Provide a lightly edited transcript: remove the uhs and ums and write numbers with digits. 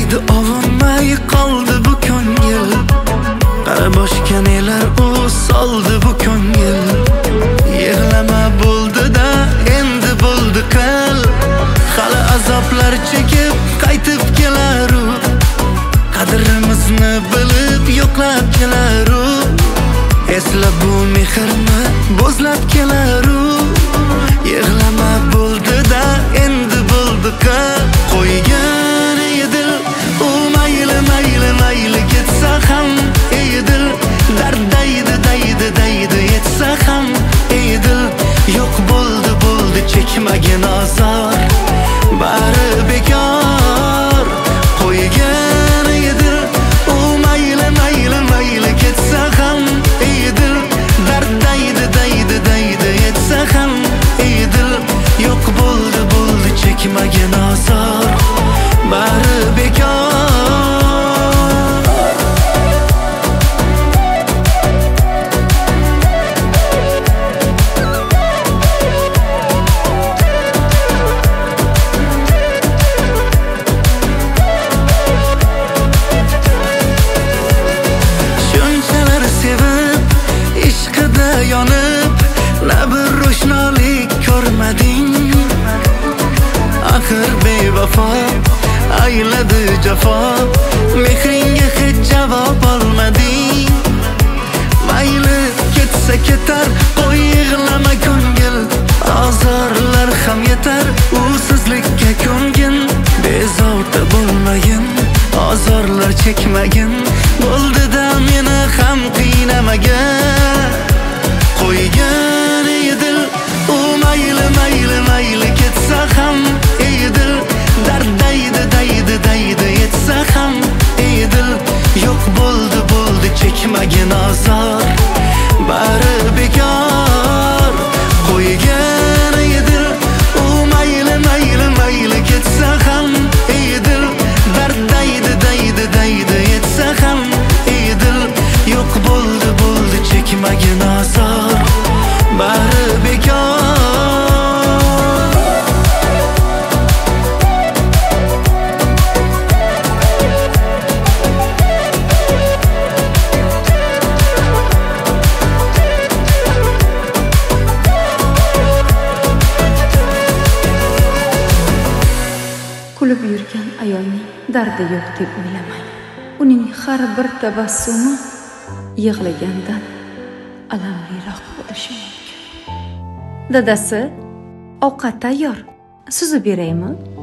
Endi ovunmay qoldi bu ko'ngil, qara boshga nelar u soldi bu ko'ngil. Yig'lama bo'ldi-da, endi bo'ldi qil. Hali azoblar chekib qaytib kelar u, qadrimizni bilib yo'qlab kelar u. Esla bu mehrni bo'zlab kelar u. Yig'lama bo'ldi-da, endi bo'ldi qil. Qo'ygan edil u mayli mayli mayli ketsa ham edil, dardaydi daydi daydi yetsa ham edil. Yo'q bo'ldi bo'ldi chekmagin azor, bari bekor. Qo'ygan edil u mayli mayli mayli ketsa ham edil, dardaydi daydi daydi yetsa ham edil. Yo'q bo'ldi bo'ldi chekmagin azor, bari bekor. Shunchalar sevib, ishqida yonib, na bir ro'shnolik ko'rmading. Axir bevafo ayladi jafo, mehringga hech javob olmading. Mayli ketsa ketar, qo'y yig'lama ko'ngil. Azorlar ham yetar, usizlikka ko'ngin. Bezovta bo'lmagin, azorlar chekmagin. Bo'ldi-da meni ham qiynamagin. Qo'ygan edil u mayli mayli mayli ketsa ham edil, dardaydi daydi daydi yetsa ham edil. Yo'q bo'ldi bo'ldi chekmagin azor, bari bekor. Qo'ygan edil u mayli mayli mayli ketsa ham edil, dardaydi daydi daydi yetsa ham edil. Yo'q bo'ldi bo'ldi chekmagin azor, bari bekor. Kulib yurgan ayolning dardi yo'q deb o'ylamang. Uning har bir tabassumi yig'lagandan alamliroq bo'lishi mumkin. Dadasi, ovqat tayyor. Suzib beraymi?